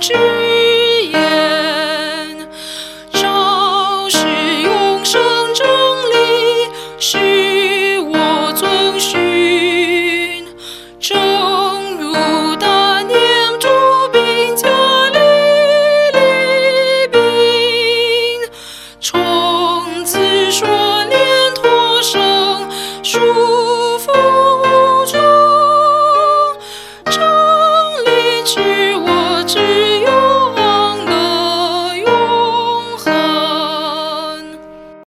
之言，昭示永生真理，使我遵循。正如大念诸兵加利利兵，从子说念托生。